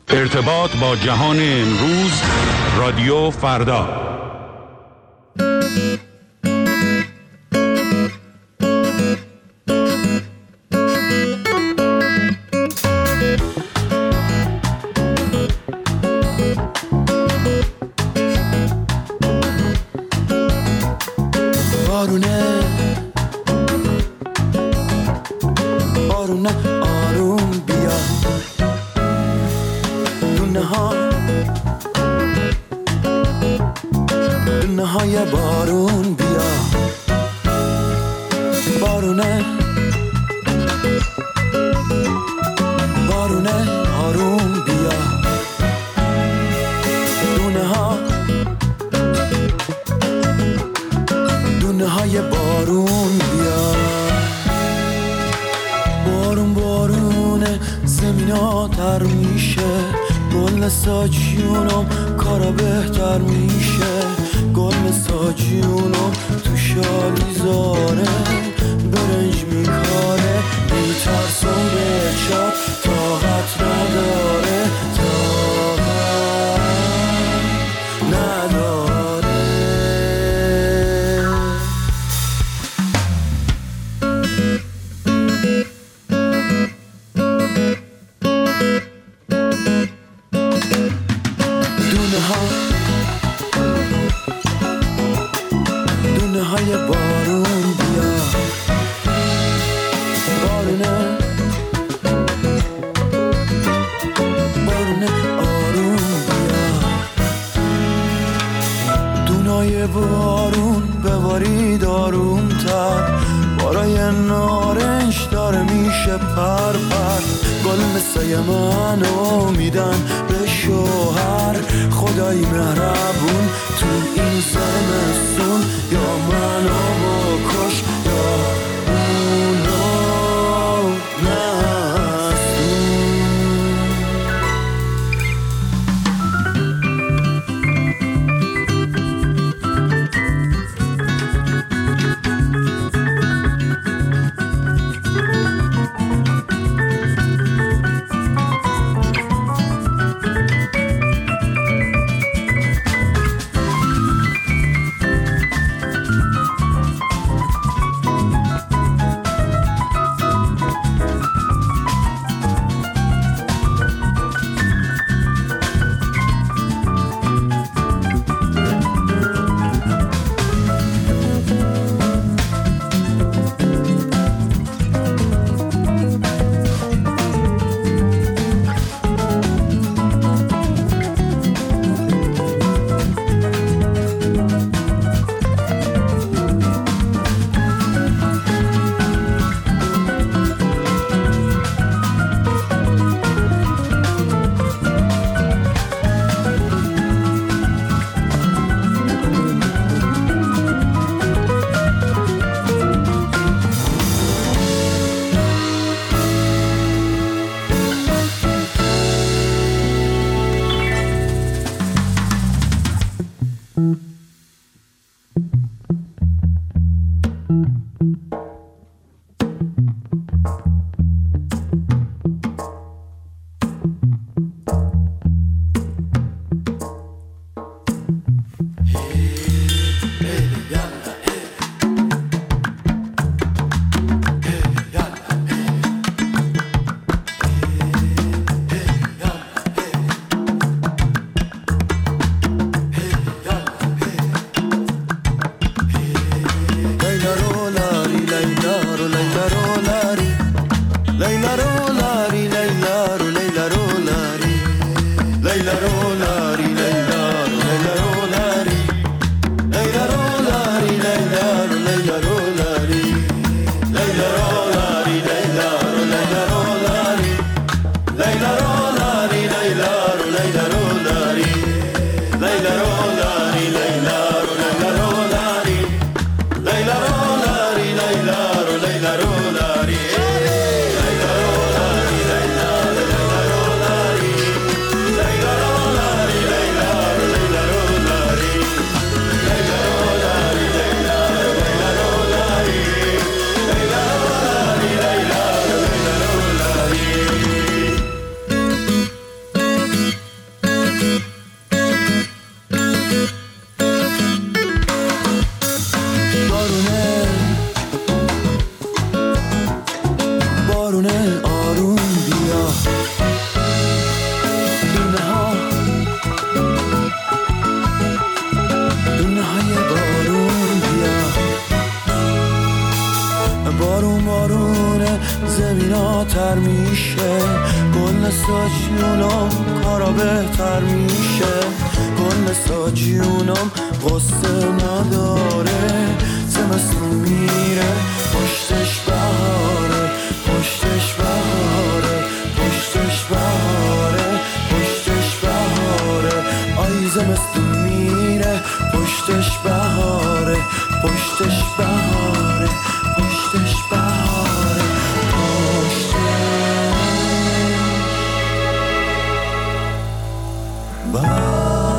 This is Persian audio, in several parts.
ارتباط با جهان امروز، رادیو فردا. بارونه آروم بیا، دونه های بارون بیا، بارونه آروم بیا، دونه های بارون بیا. بارونه زمینا تر میشه، گل ساجیونم کارا بهتر میشه، گل ساجیونم تو شالیزاره برنج میکاره، میترسم به چاپ طاقت نداره، دونه های بارون بیا، بارونه آروم بیا، دونای بارون ببارید آروم تر، بارای نارنج داره میشه پر پر، گل مثل منو میدن به شوهر، خدای مهربون تو این زمستون، یا منو بکش یا اونو دونه های بارون بیا، بارونه زمینا تر میشه، گل ساجونم کارا بهتر میشه، گل ساجونم غصه نداره، زمستون میره پشتش بهاره، پشتش بهاره، پشتش بهاره، پشتش بهاره، آی زمستون میره پشتش بهاره، پشتش بهاره، پشتش بهاره، پشتش بهاره.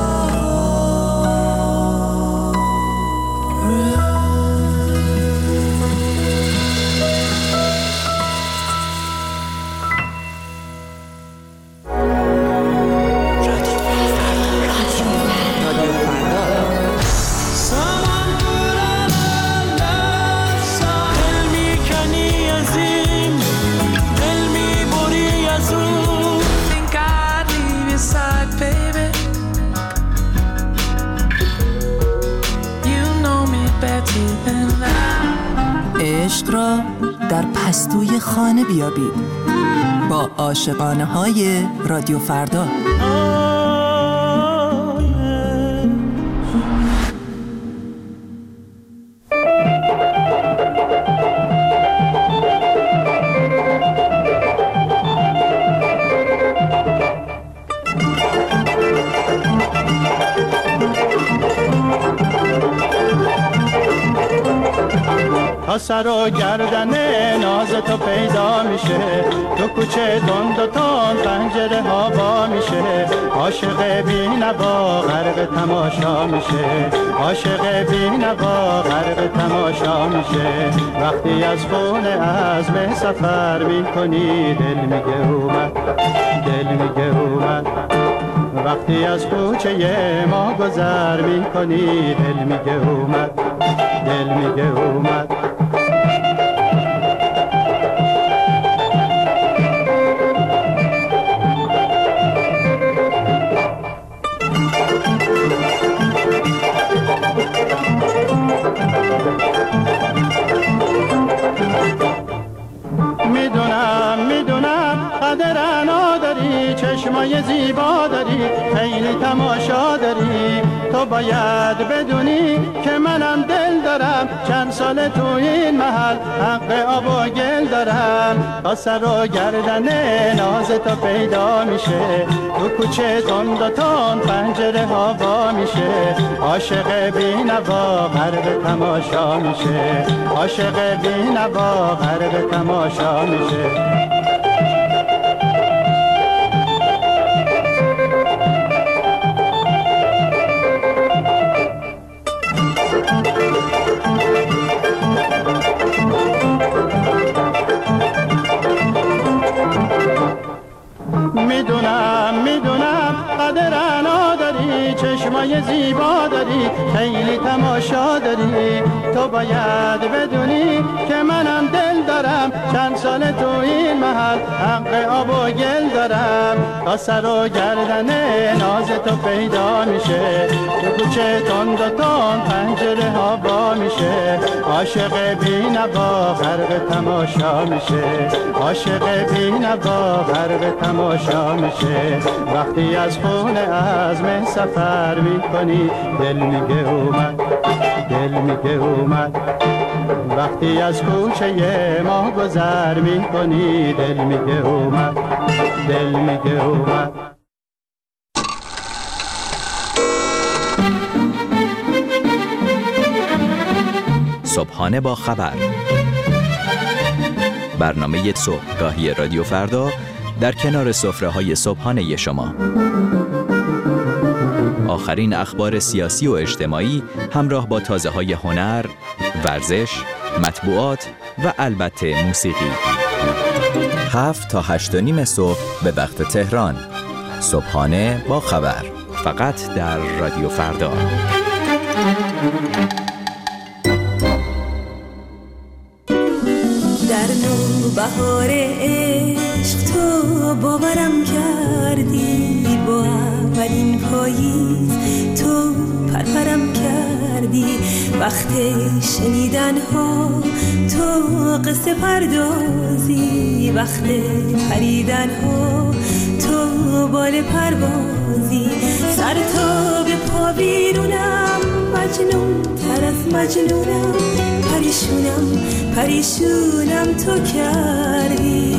عشق را در پستوی خانه بیابید با عاشقانه های رادیو فردا. تا سر و گردن ناز تو پیدا میشه، تو کوچه تند و تند پنجره ها با میشه، عاشق بی نوا غرق تماشا میشه، عاشق بی نوا غرق تماشا میشه، وقتی از خونه عزم سفر میکنی دل میگه اومد، دل میگه اومد، وقتی از کوچه ما گذر میکنی دل میگه اومد، دل میگه اومد. میدونم قدر نداری، چشمای زیبا داری، خیلی تماشا داری، تو باید بدونی که منم دل دارم، چند سال تو این محل حق آب و گل دارم، تا سر و گردن ناز تو پیدا میشه، تو کوچه تند و تند پنجره ها وا میشه، عاشق بی نوا غرق تماشا میشه، عاشق بی نوا غرق تماشا میشه. میدونم قدر نداری، چشمای زیبا داری، خیلی تماشا داری، تو باید بدونی که منم دل دارم، چند سال تو این محل حق آب و گل دارم، تا سر و گردن ناز تو پیدا میشه، تو کوچه تند و تند پنجره ها با میشه، عاشق بی نوا غرق تماشا میشه، عاشق بی نوا غرق تماشا میشه، وقتی از خونه عزم سفر میکنی دل میگه اومد، دل میگه اومد، وقتی از کوچه ما گذر میکنی دل میگه اومد، دل میگه اومد. صبحانه با خبر، برنامه صبحگاهی رادیو فردا در کنار سفره‌های صبحانه شما. آخرین اخبار سیاسی و اجتماعی همراه با تازه‌های هنر، ورزش، مطبوعات و البته موسیقی. 7 تا 8:30 صبح به وقت تهران. صبحانه با خبر، فقط در رادیو فردا. در نوبهار عشق تو با باورم کردی با اولین پاییز، تو پرپرم کردی وقت شنیدن ها، تو قصه پردازی وقت پریدن ها، تو بال پروازی، سر تا به پا بیرونم، مجنون تر از مجنونم، پریشونم پریشونم تو کردی.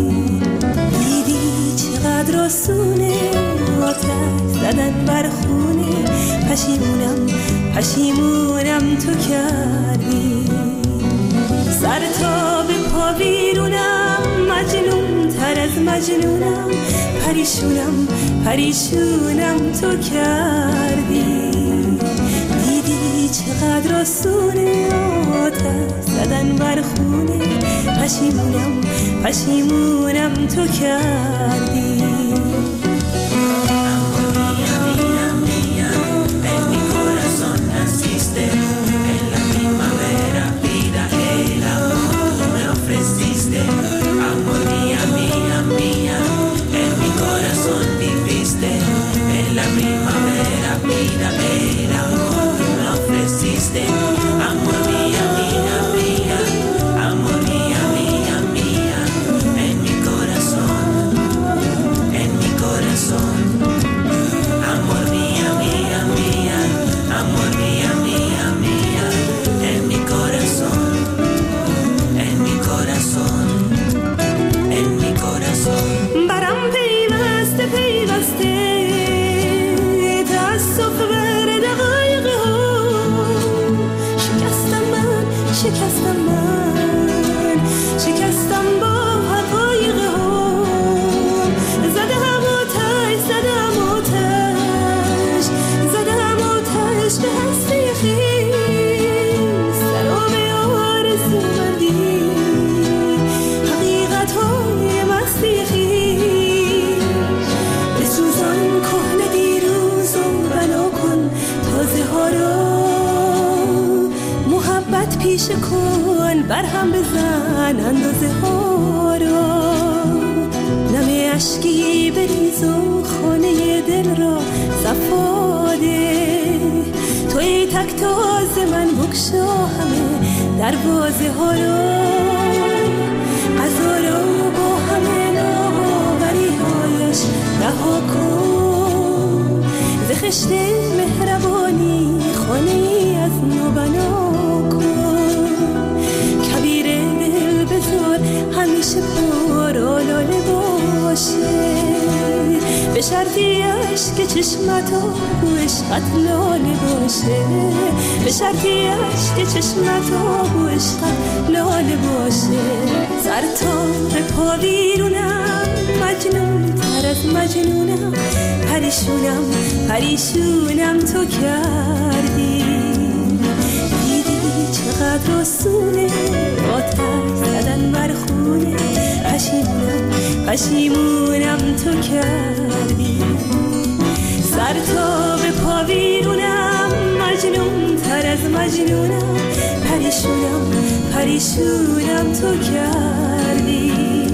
دیدی چقدر آسونه آتش زدن بر خونه، پشیمونم پشیمونم تو کردی. سر تا به پا بیرونم، مجنون تر از مجنونم، پریشونم پریشونم تو کردی. دیدی چقدر آسونه آتش زدن بر خونه، پشیمونم پشیمونم تو کردی. برهم بزن اندازه ها را، نم اشکی بریز و خانه دل را صفاده. توی تک تاز من بکشا همه دروازه ها را، قضا را با همه ناباوری هایش رها کن. ز خشت مهربانی خانه از نو بنا کن. همیشه پر آلاله باشه، به شرطی عشق چشمتا و عشقت لاله باشه، به شرطی عشق چشمتا و عشقت لاله باشه. سر تا به پا بیرونم، مجنون تر از مجنونم، پریشونم پریشونم تو کردی. چقدر آسونه آتش زدن بر خونه، پشیمونم پشیمونم تو کردی. سر تا به پا بیرونم، مجنون تر از مجنونم، پریشونم پریشونم تو کردی.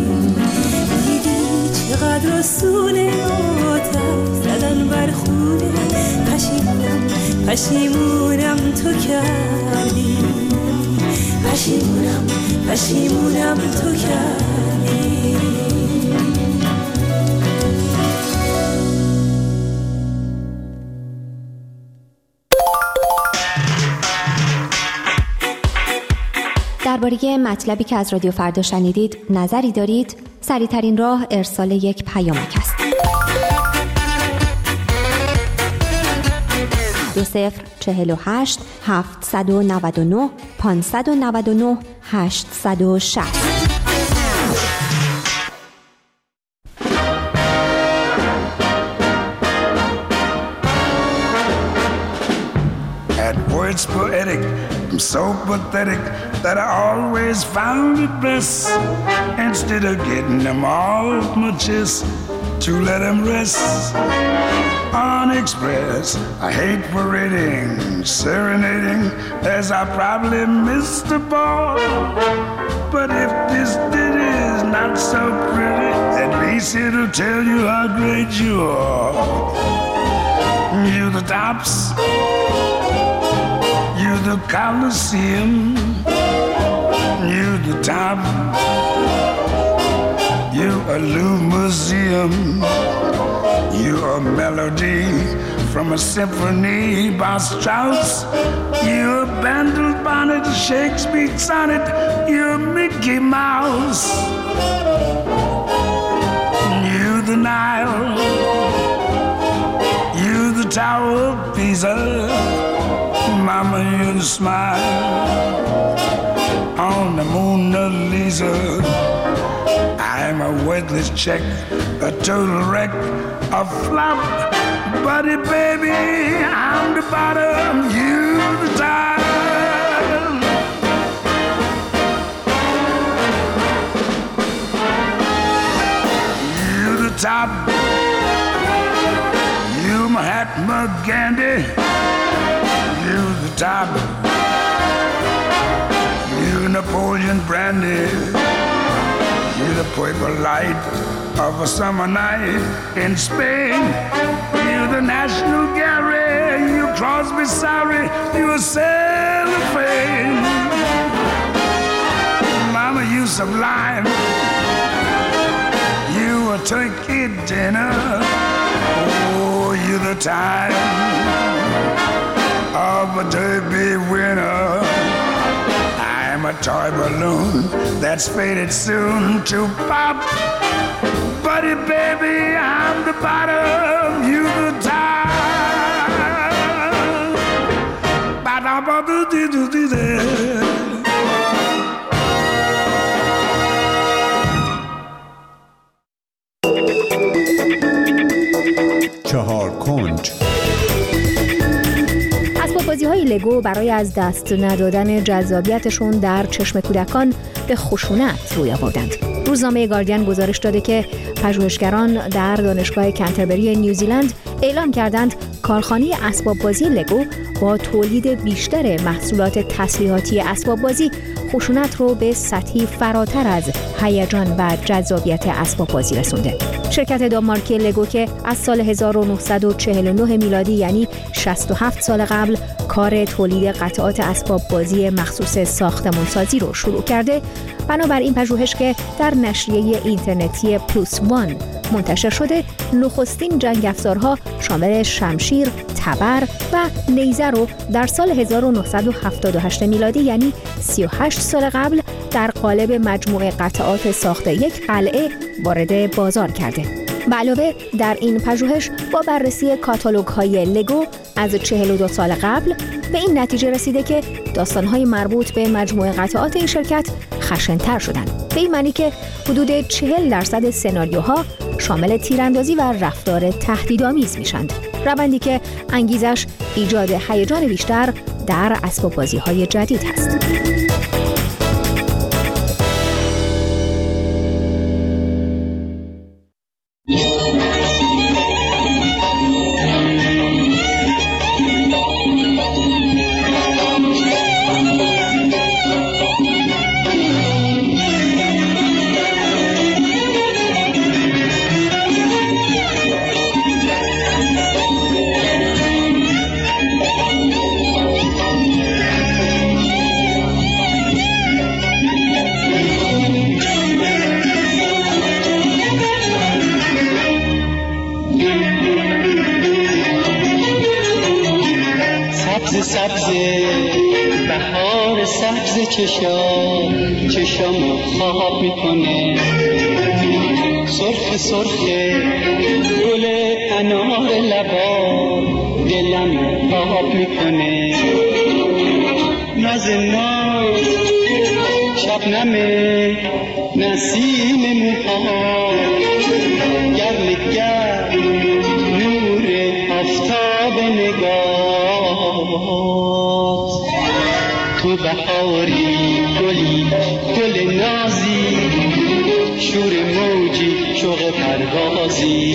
دیدی چقدر آسونه آتش زدن بر خونه، پشیمونم پشیمونم تو کردی. پشیمونم پشیمونم تو کردی. درباره مطلبی که از رادیو فردا شنیدید نظری دارید؟ سریع‌ترین راه ارسال یک پیامک است. 2048 799 599 860. At words poetic, I'm so pathetic that I always found it best, instead of getting them off my chest, to let them rest. Unexpressed, I hate parading, serenading, as I probably missed the ball. But if this ditty is not so pretty, at least face it'll tell you how great you are. You the tops, you the Colosseum, you the top, you a Museum, you a melody from a symphony by Strauss, you a Bandel bonnet, Shakespeare sonnet, you a Mickey Mouse, you the Nile, you the Tower of Pisa, Mama, you the smile on the Mona Lisa. I'm a worthless check, a total wreck, a flop. Buddy, baby, I'm the bottom, you the top. You the top. You Mahatma Gandhi. You the top. You Napoleon Brandy. You the purple light of a summer night in Spain. You the National Gallery, you Crosby, sorry, you a cellophane. Mama, you sublime, you a turkey dinner. Oh, you the time of a derby winner. I'm a toy balloon that's faded soon to pop. Buddy, baby, I'm the bottom, you the top. چهار کنج. اسباب‌بازی‌های لگو برای از دست ندادن جذابیتشون در چشم کودکان به خشونت روی آوردند. روزنامه گاردین گزارش داده که پژوهشگران در دانشگاه کنتربری نیوزیلند اعلام کردند کارخانه اسباب‌بازی لگو با تولید بیشتر محصولات تسلیحاتی اسباب‌بازی خشونت رو به سطحی فراتر از هیجان و جذابیت اسباب‌بازی رسونده. شرکت دانمارکی لگو که از سال 1949 میلادی یعنی 67 سال قبل کار تولید قطعات اسباب‌بازی مخصوص ساختمانسازی رو شروع کرده، بنابر این پژوهش که در نشریه اینترنتی پلوس وان منتشر شده، نخستین جنگ افزارها شامل شمشیر، تبر و نیزه رو در سال 1978 میلادی یعنی 38 سال قبل در قالب مجموعه قطعات ساخت یک قلعه وارد بازار کرده. به علاوه در این پژوهش با بررسی کاتالوگ‌های لگو از 42 سال قبل به این نتیجه رسیده که داستان‌های مربوط به مجموعه قطعات این شرکت خشن‌تر شدند. به این معنی که حدود 40% سناریوها شامل تیراندازی و رفتار تهدیدآمیز میشند. روندی که انگیزش ایجاد هیجان بیشتر در اسباب‌بازی‌های جدید هست. بهار سبز چشامو خواب میکنه، سرخ سرخ گل انار لبا دلم خواب میکنه، ناز ناز شبنم نسیم موها گرم گرم نور آفتاب نگاه تو بهاری گل نازی شور موجی شوق پروازی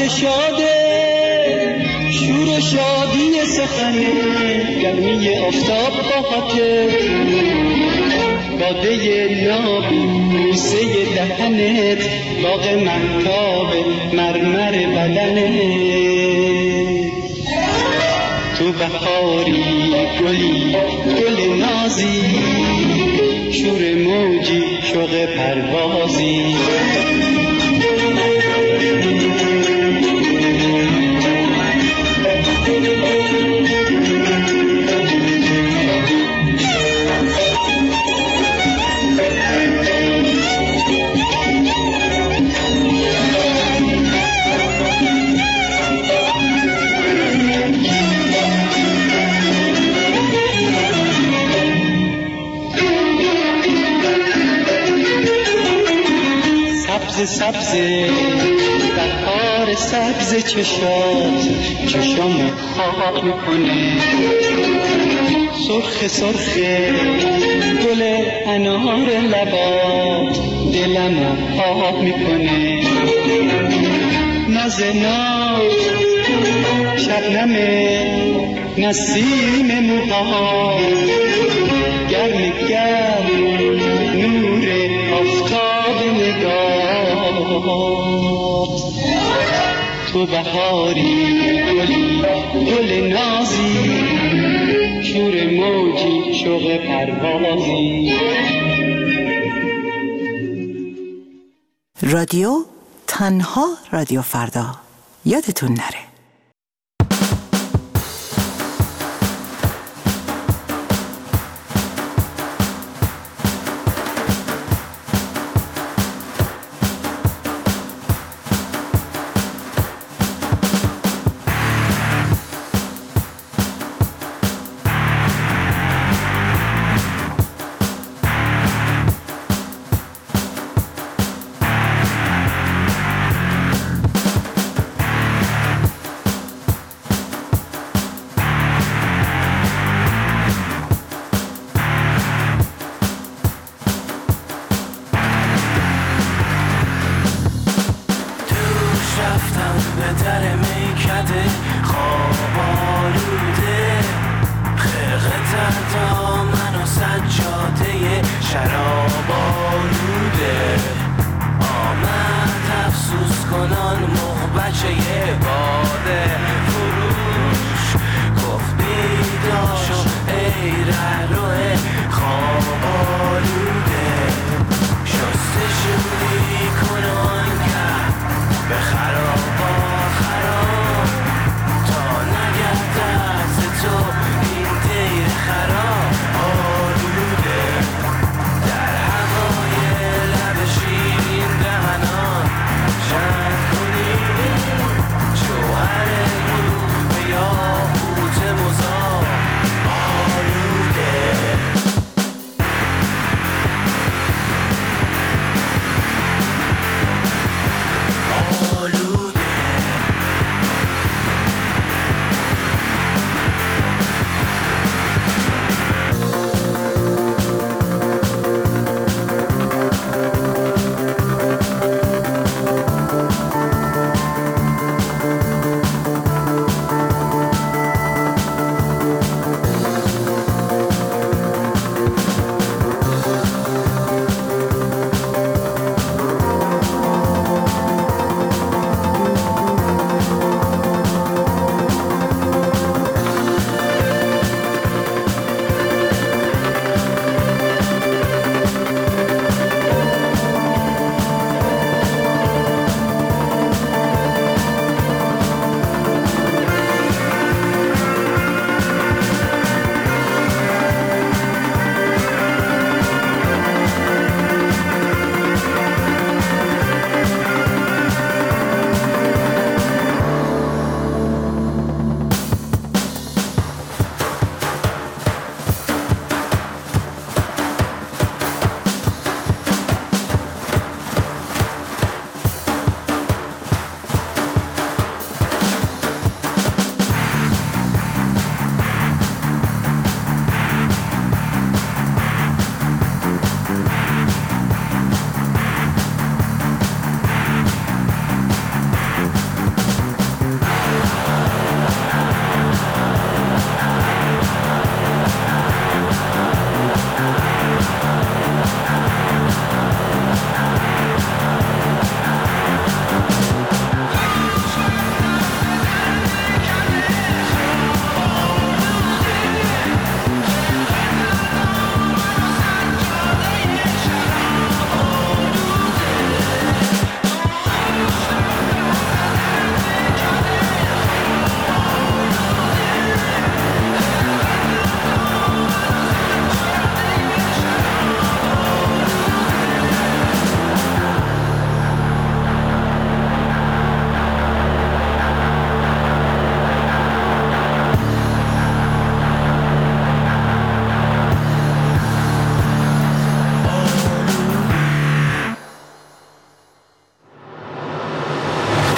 شاده شور و شادی سخنه گرمی آفتاب با خاطر باده نابوسه دهنت باغ مهتاب مرمر بدنت تو بهاری گلی گل نازی شور موجی شوق پروازی سبز بهار سبز چشات چشام خواب میکنه سرخ سرخ گل انار لبات دلم آب میکنه ناز ناز شبنم نسیم موها گرم گرم نور آفتاب نگاه تو بهاری گلی گل نازی شور موجی شوق پروازی رادیو تنها رادیو فردا یادتون نره. Yeah.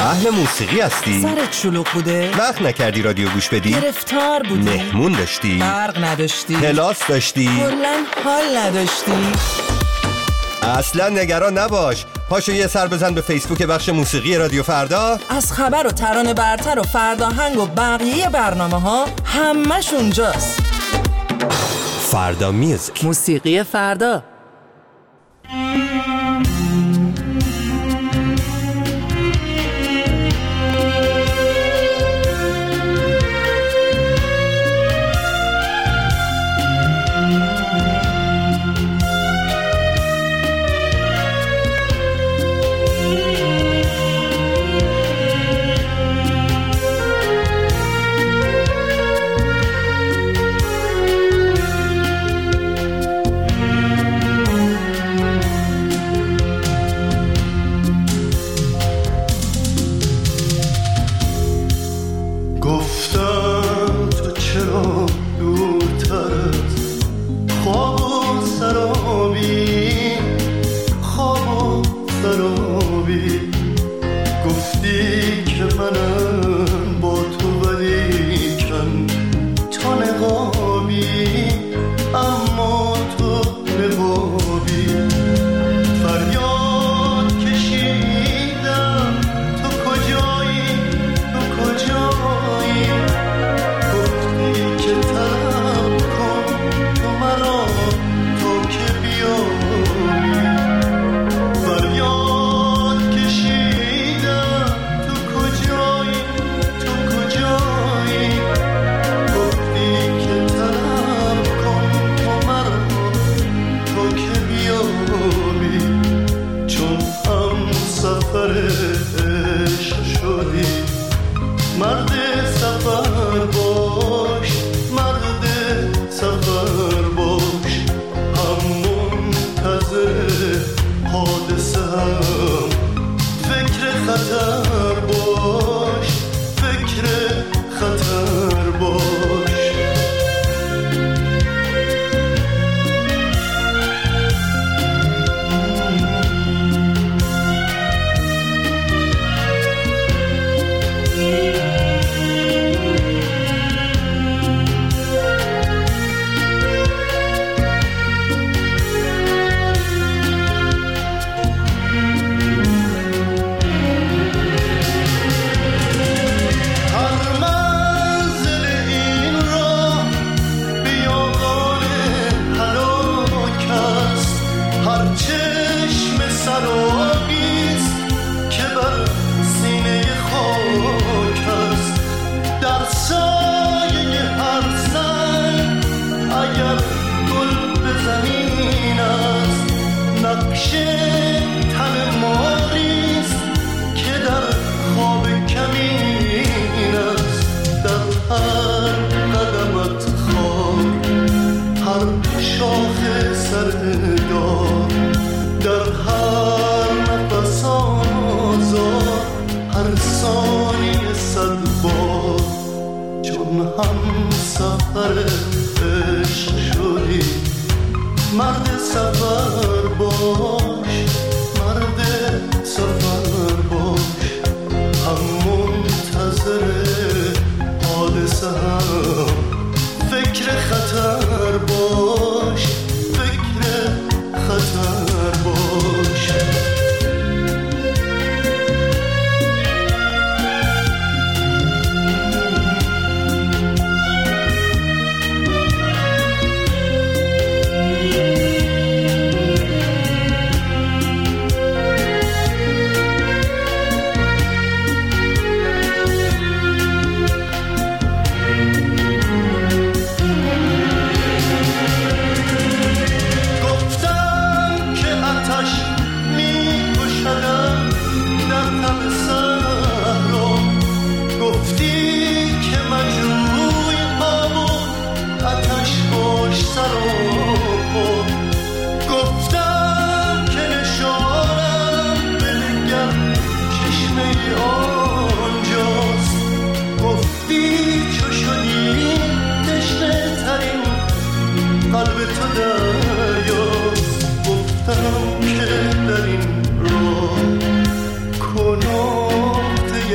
اهل موسیقی هستی؟ سرت شلوغ بوده؟ وقت نکردی رادیو گوش بدی؟ گرفتار بودی؟ مهمون داشتی؟ برق نداشتی؟ کلاس داشتی؟ کلاً حال نداشتی؟ اصلا نگران نباش، پاشو یه سر بزن به فیسبوک بخش موسیقی رادیو فردا. از خبر و ترانه برتر و فرداهنگ و بقیه برنامه ها همش اونجاست. فردا میوزیک، موسیقی فردا.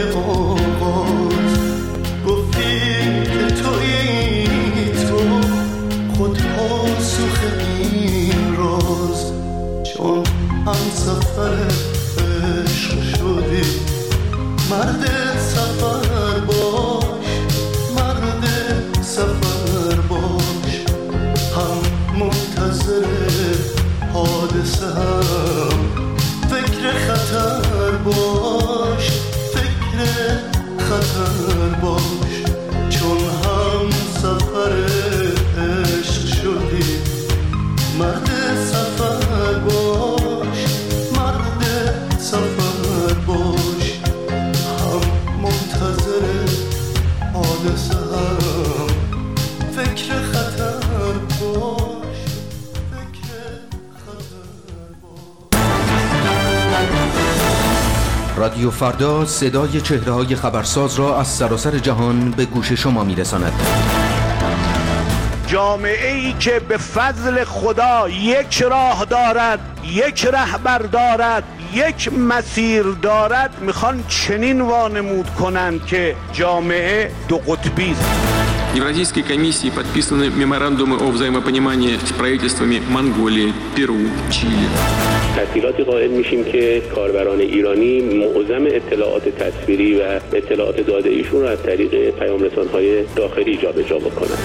آغاز گفتی که تویی تو خود پاسخ این راز، چون هم سفر عشق شدی مرد سفر باش، مرد سفر باش، هم منتظر حادثه هم فکر خطر باش، فکر خطر باش، چون هم سفر عشق شدی مرد سفر باش، مرد سفر باش، هم منتظر حادثه هم فکر خطر باش، فکر خطر باش. رادیو فردا صدای چهره‌های خبرساز را از سراسر جهان به گوش شما می‌رساند. جامعه‌ای که به فضل خدا یک راه دارد، یک رهبر دارد، یک مسیر دارد، میخوان چنین وانمود کنند که جامعه دو قطبی است. Евразийской комиссии подписаны меморандумы о взаимопонимании с правительствами Монголии, Перу, Чили. تسهیلاتی قائل میشیم که کاربران ایرانی معظم اطلاعات تصویری و اطلاعات داده ایشون را از طریق پیام رسان‌های داخلی جابجا بکنند.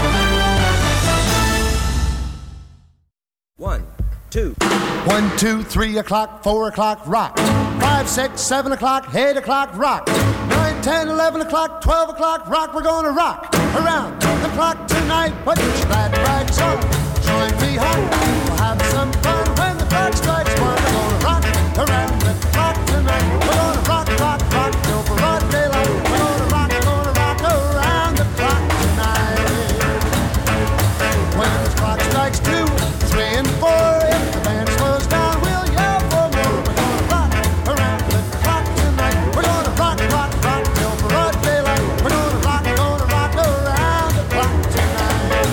1, 2, 1, 2, 3 o'clock, 4 o'clock, rock. 5, 6, 7 o'clock, 8 o'clock, rock. 9, 10, 11 o'clock, 12 o'clock, rock. We're gonna rock around the clock tonight. Put your glad rags on, join me home. We'll have some fun when the clock strikes 1. We're gonna rock around the clock tonight. We're gonna rock, rock, rock till broad daylight. We're gonna rock around the clock tonight. When the clock strikes 2, 3 and 4, if the band slows down, we'll yell for more. We're gonna rock around the clock tonight. We're gonna rock, rock, rock till broad daylight. We're gonna rock around the clock tonight.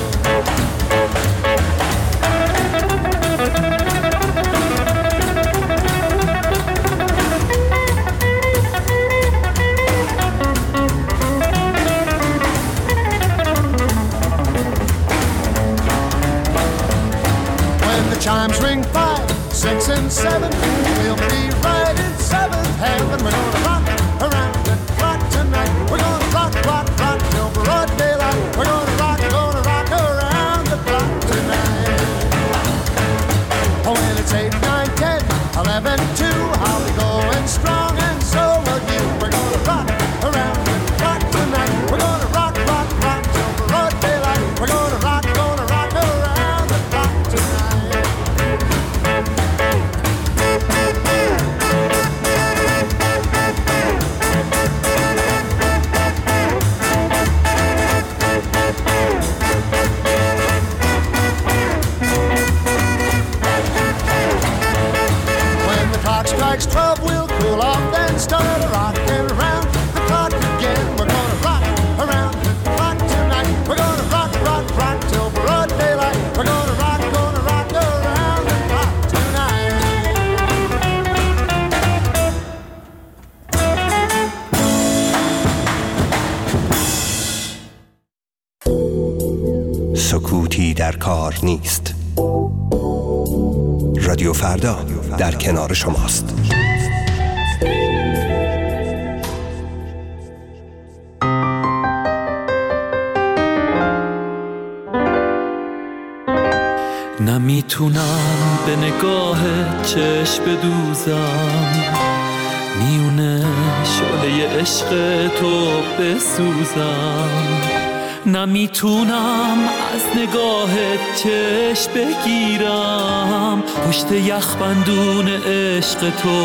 When the chimes ring 5, 6 and 7, we'll be right in 7th heaven. We're gonna rock around the clock tonight. We're gonna rock, rock, rock till broad daylight. We're gonna rock around the clock tonight. Oh, when it's 8, 9, 10, 11, 2, I'll be going strong and so will you. We're gonna rock around the clock tonight. We're gonna rock, rock, rock till broad daylight. We're gonna rock around the clock tonight. When the clock strikes 12, we'll cool off, then start rocking around the clock again. We're gonna rock around the clock tonight. We're gonna rock, rock, rock till broad daylight. We're gonna rock around the clock tonight. سکوتی در کار نیست. رادیو فردا در کنار شماست. نمیتونم به نگاه چشم بدوزم، میونه شعله عشق تو بسوزم. نمیتونم از نگاه چشم بگیرم، پشت یخبندون عشق تو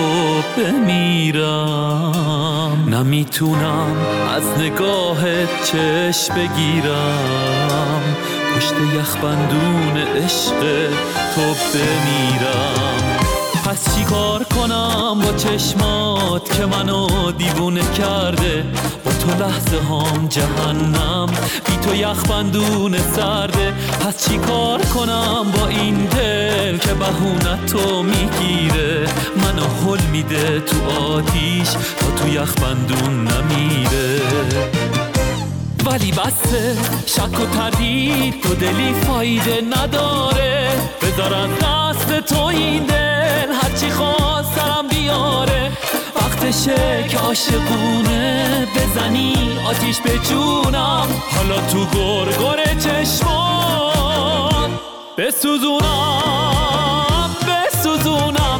بمیرم. نمیتونم از نگاه چشم بگیرم، پشت یخبندون عشق تو بمیرم. پس چی کار کنم با چشمات که منو دیوونه کرده، با تو لحظه هام جهنم، بی تو یخبندون سرده. پس چی کار کنم با این دل که بهونت تو میگیره؟ منو هل میده تو آتیش تا تو یخبندون نمیره. ولی بسه شک و تردید تو دلی فایده نداره. بذار از دست تو این دل هرچی خواست سرم بیاره. وقتشه که عاشقونه بزنی آتیش به جونم. حالا تو گرگر چشمان بسوزونم بسوزونم.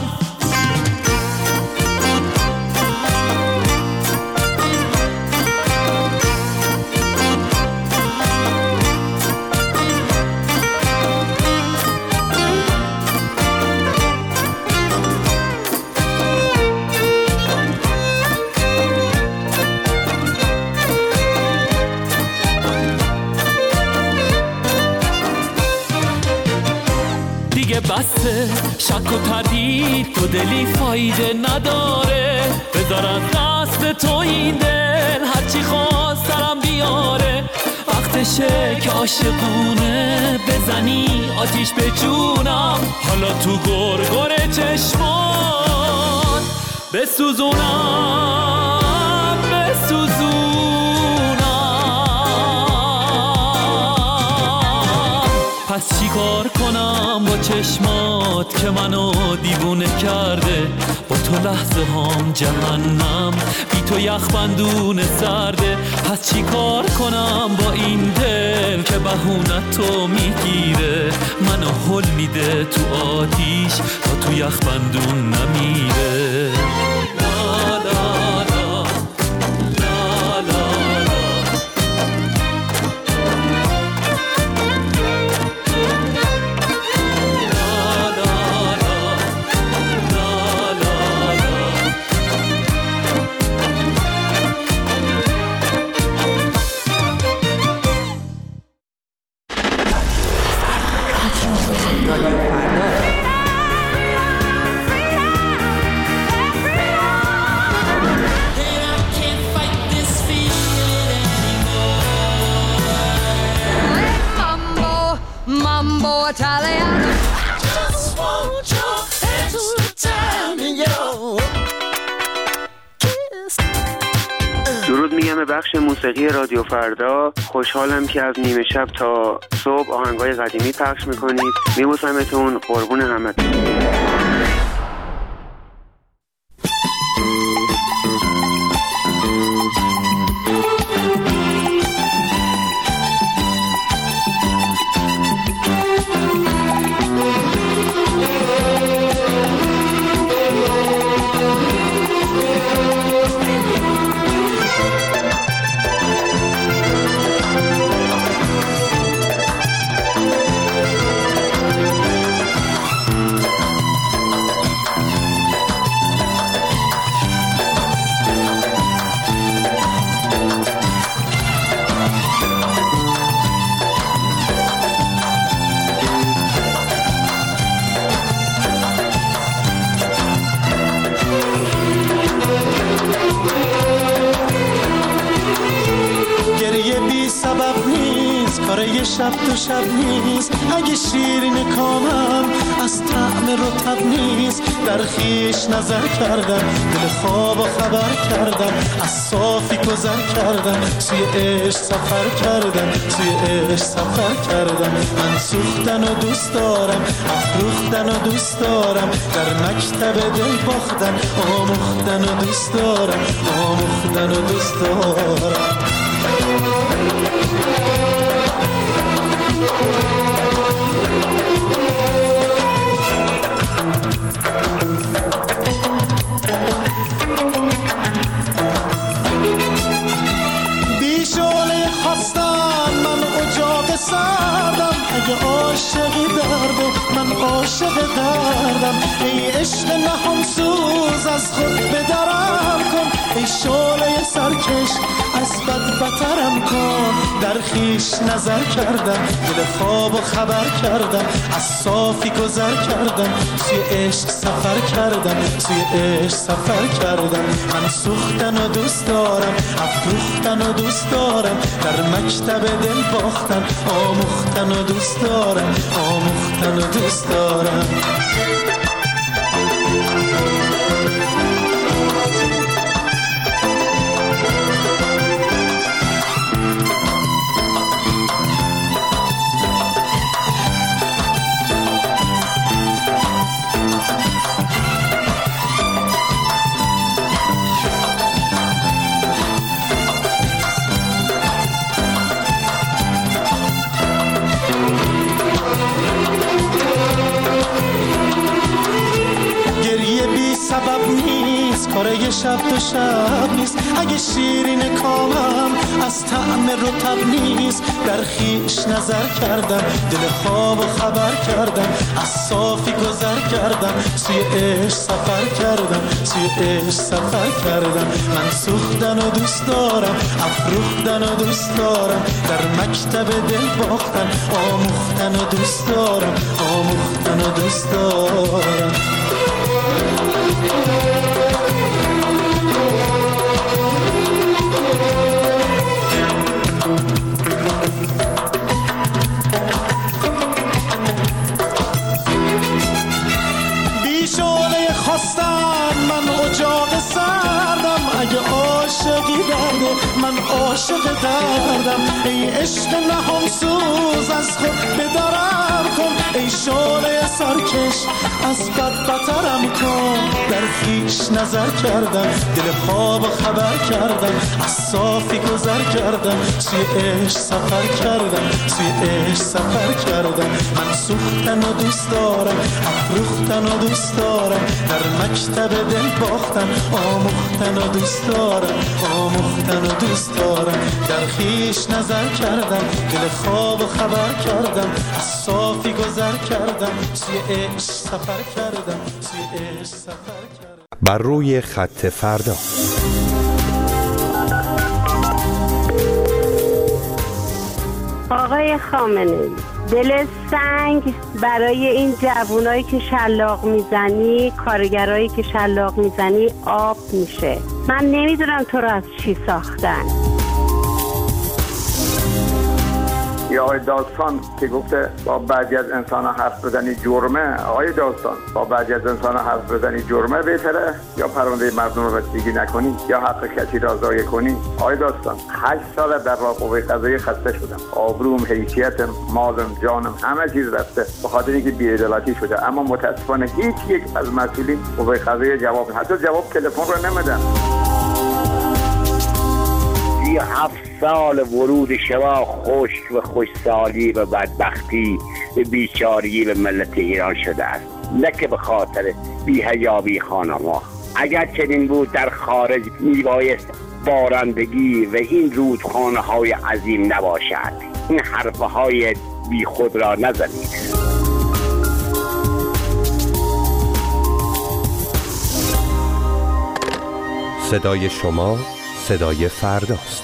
بسه شک و تردید تو دلی فایده نداره. بذار از دست تو این دل هرچی خواست سرم بیاره. وقتشه که عاشقونه بزنی آتیش به جونم. حالا تو گرگر چشمان بسوزونم بسوزونم. پس چی کار کنم با چشمات که منو دیوونه کرده؟ با تو لحظه هام جهنم، بی تو یخبندون سرده. پس چی کار کنم با این دل که بهونت تو میگیره؟ منو هل میده تو آتیش تا تو یخبندون نمیره. لا لا لا لا لا درود میگم به بخش موسیقی رادیو فردا. خوشحالم که از نیمه شب تا صبح آهنگای قدیمی پخش میکنید. میبوسمتون، قربون همتون. کاره شب تو شب نیست. اگه شیرین کامم از طعم رطب نیست. در خیش نظر کردم، دل خواب و خبر کردم. از صافی گذر کردم، توی عشق سفر کردم. توی عشق سفر کردم. من سوختن و دوست دارم، افروختن و دوست دارم. در مکتب دل باختن، آموختن و دوست دارم. آموختن و دوست دارم. بیشونه خواستم من اجاق سردم. اگه عاشقی درده من عاشق دردم ای عشق نهان سوز از خود بدرم کن ای شعله سرکش از بد بترم کن در خیش نظر کردم دل خواب و خبر کردم از صافی گذر کردم سوی عشق سفر کردم سوی عشق سفر کردم من سوختن و دوست دارم افروختن و دوست دارم در مکتب دل باختن آموختن و دوست دارم آموختن و دوست دارم سبب نیست کاره یه شب دو شب نیست اگه شیرین کامم از طعم رطب نیست در خیش نظر کردم دل خواب و خبر کردم از صافی گذر کردم سوی عشق سفر کردم سوی عشق سفر کردم من سوختن و دوست دارم افروختن و دوست دارم در مکتب دل باختن آموختن و دوست دارم آموختن و دوست دارم بیشونه خواستم من اجاق سردم اگه عاشقی درده من عاشق دردم ای عشق نهان سوز از خود بدرم کن ای شعله سرکش از بد بترم کن در خیش نظر کردم دل خواب و خبر کردم از صافی گذر کردم سوی عشق سفر کردم سوی عشق سفر کردم من سوختن و دوست دارم افروختن و دوست دارم در مکتب دل باختن آموختن و دوست دارم آموختن و دوست دارم در خیش نظر کردم دل خواب و خبر کردم از صافی گذر کردم سوی عشق سفر کردم سوی عشق سفر کردم بر روی خط فردا. آقای خامنه‌ای دل سنگ برای این جوانایی که شلاق میزنی کارگرایی که شلاق میزنی آب میشه. من نمیدونم تو رو از چی ساختن. یا آقای داستان که گفته با بعضی از انسان ها حرف بزنی جرمه. آقای داستان با بعضی از انسان ها حرف بزنی جرمه بهتره یا پرونده مردم رو رسیدگی نکنی یا حق کسی را ضایع کنی؟ آقای داستان 8 سال در راه قوه قضاییه خسته شدم، آبروم، حیثیتم، مالم، جانم همه چیز رفته به خاطر اینکه بی‌عدالتی شده. اما متاسفانه هیچ یک از مسئولین قوه قضاییه جواب حتی جواب تلفن رو نمیدن. 7 سال ورود شما خشک و خوشسالی و بدبختی و بیچاری به ملت ایران شده است، نه که به خاطر بی‌حیایی خانم‌ها. اگر چنین بود در خارج میبایست بارندگی و این رودخانه‌های عظیم نباشد. این حرفهای بی خود را نزنید. صدای شما صدای فرداست.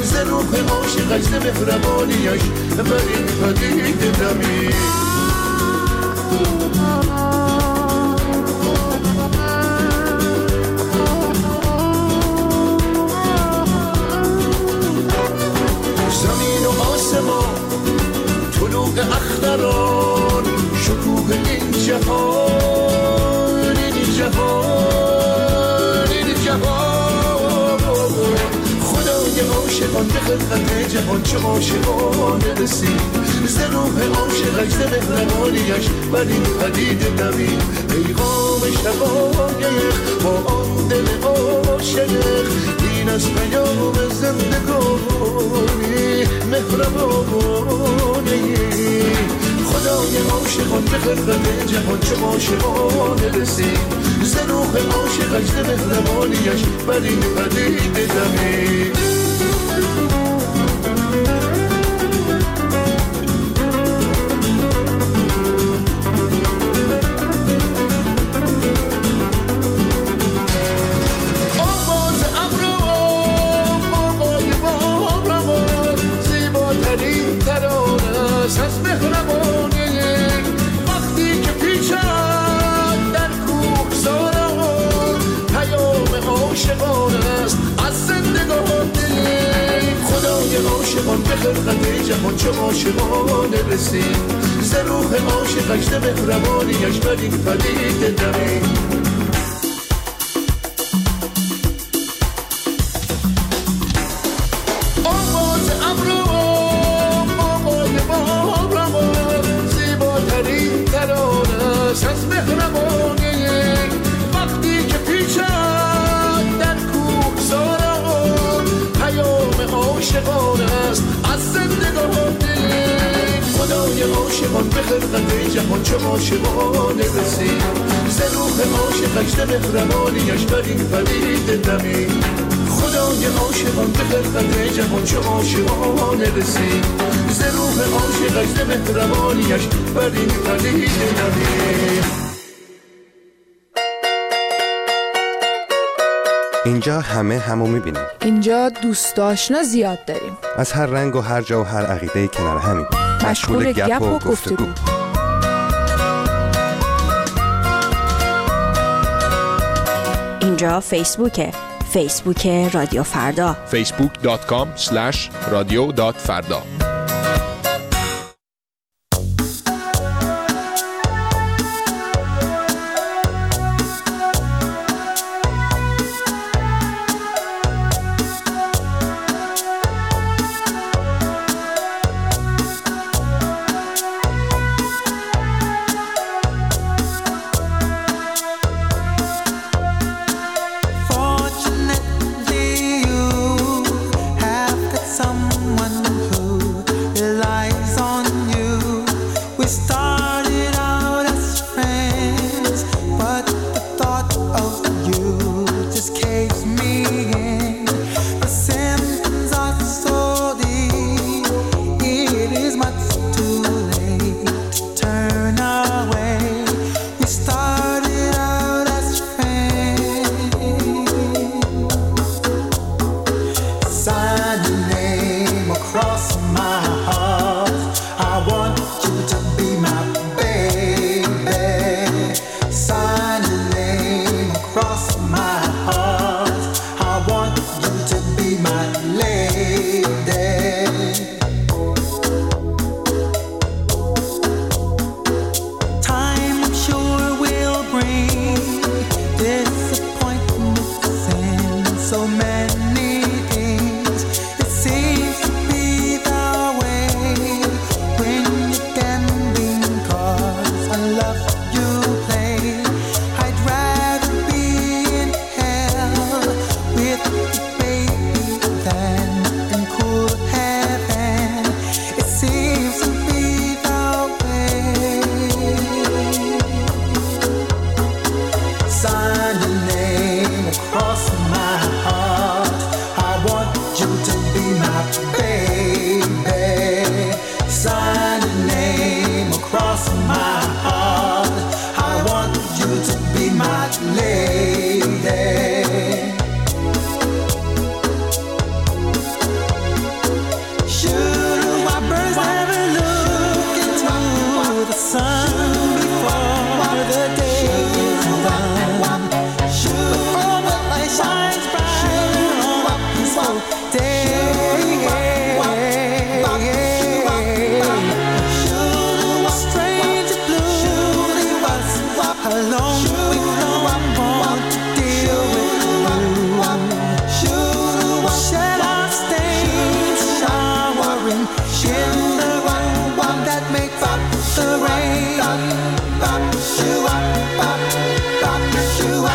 ز روح عاشقش ز مهربانیش بر این پدیده نمی. زمین و آسمان طلوع اختران شکوه این جهان این جهان این جهان خدای عاشقان به خلقت جهان چه عاشقانه رسید ز روح عاشقش ز مهربانیش بر این پدیده نوید پیغام شقایق با آن دل عاشق این از پیام زندگانی مهربانی خدای عاشقان به خلقت جهان چه عاشقانه رسید ز روح عاشقش ز مهربانیش بر این پدیده نوید. از مهربانی وقتی که پیچد در کوهساران پیام عاشقان است از زندگانی خدای عاشقان به خلقت جهان چه عاشقانه رسید ز روح عاشقش ز مهربانیش بر این پدیده نوید. از مهربانی وقتی که پیچد در کوهساران پیام عاشقان است از زندگانی خدای عاشقان به خلقت جهان چه عاشقانه رسید ز روح عاشقش ز مهربانیش بر این پدیده نوید. خدای عاشقان به خلقت جهان چه عاشقانه رسید ز روح عاشقش ز مهربانیش بر این پدیده نوید. اینجا همه همو میبینیم. اینجا دوست آشنا زیاد داریم. از هر رنگ و هر جا و هر عقیده کنار همین. مشغول گپ و گفتگو. اینجا فیسبوکه. فیسبوک رادیو فردا. facebook.com/radio.farda.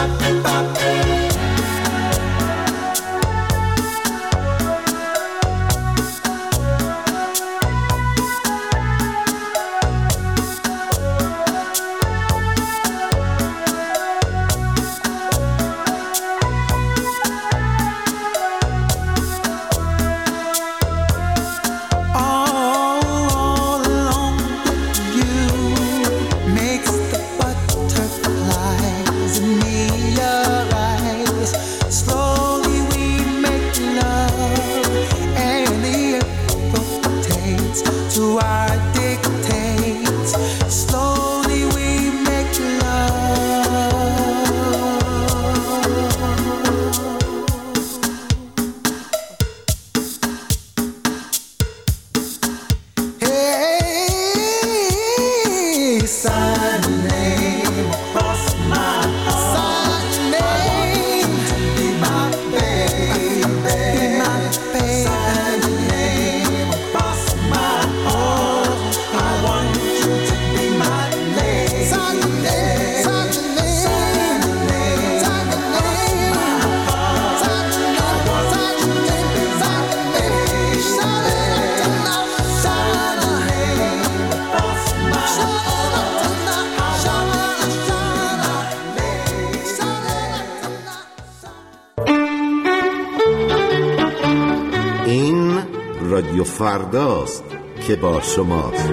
رادیو فرداست که با شماست.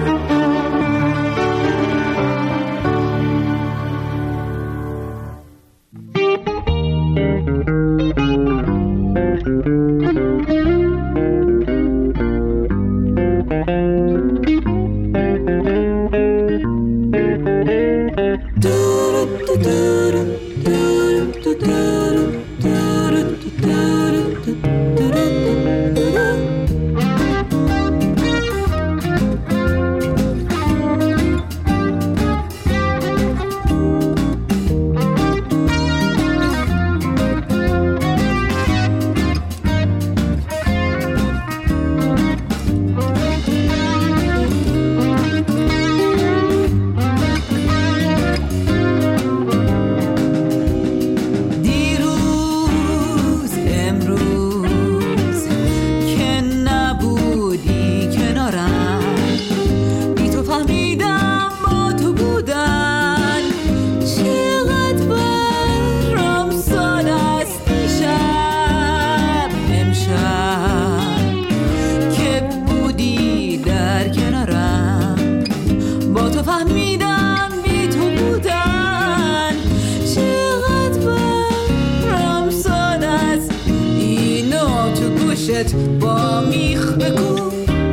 با میخ بگو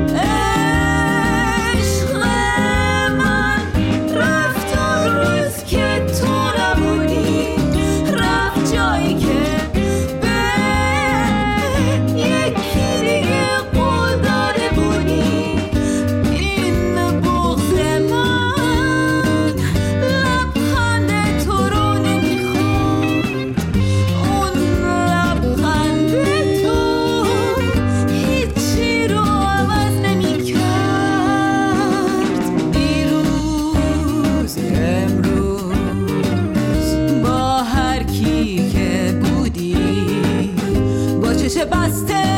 عشق من رفت اون روز که تو نبودی، رفت جایی که به یکی دیگه قول داده بودی. این بغض من لبخند تو رو نمیخواد، اون لبخند بسته